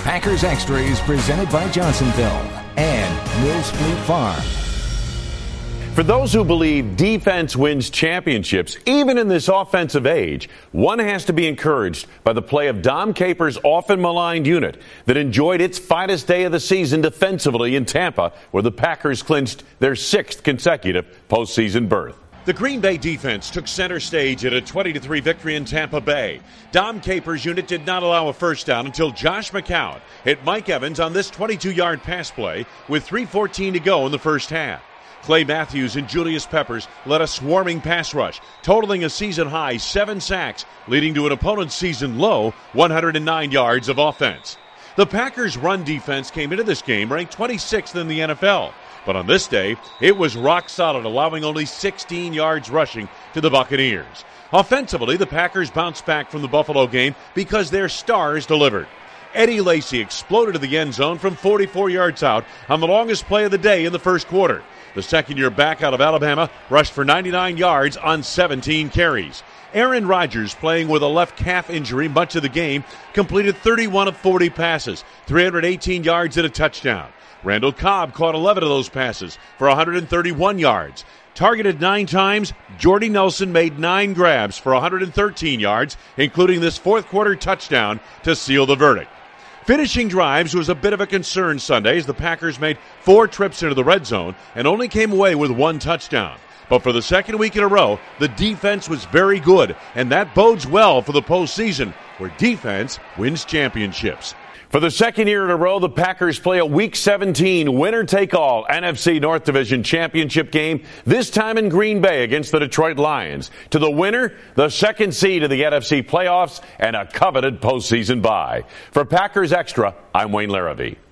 Packers Extra is presented by Johnsonville and Mills Fleet Farm. For those who believe defense wins championships, even in this offensive age, one has to be encouraged by the play of Dom Capers' often maligned unit that enjoyed its finest day of the season defensively in Tampa, where the Packers clinched their 6th consecutive postseason berth. The Green Bay defense took center stage at a 20-3 victory in Tampa Bay. Dom Capers' unit did not allow a first down until Josh McCown hit Mike Evans on this 22-yard pass play with 3:14 to go in the first half. Clay Matthews and Julius Peppers led a swarming pass rush, totaling a season-high 7 sacks, leading to an opponent's season-low 109 yards of offense. The Packers' run defense came into this game ranked 26th in the NFL. But on this day, it was rock solid, allowing only 16 yards rushing to the Buccaneers. Offensively, the Packers bounced back from the Buffalo game because their stars delivered. Eddie Lacy exploded to the end zone from 44 yards out on the longest play of the day in the first quarter. The second-year back out of Alabama rushed for 99 yards on 17 carries. Aaron Rodgers, playing with a left calf injury much of the game, completed 31 of 40 passes, 318 yards and a touchdown. Randall Cobb caught 11 of those passes for 131 yards. Targeted 9 times, Jordy Nelson made 9 grabs for 113 yards, including this fourth-quarter touchdown to seal the verdict. Finishing drives was a bit of a concern Sunday as the Packers made 4 trips into the red zone and only came away with 1 touchdown. But for the second week in a row, the defense was very good, and that bodes well for the postseason, where defense wins championships. For the second year in a row, the Packers play a Week 17 winner-take-all NFC North Division championship game, this time in Green Bay against the Detroit Lions. To the winner, the second seed of the NFC playoffs and a coveted postseason bye. For Packers Extra, I'm Wayne Larrivee.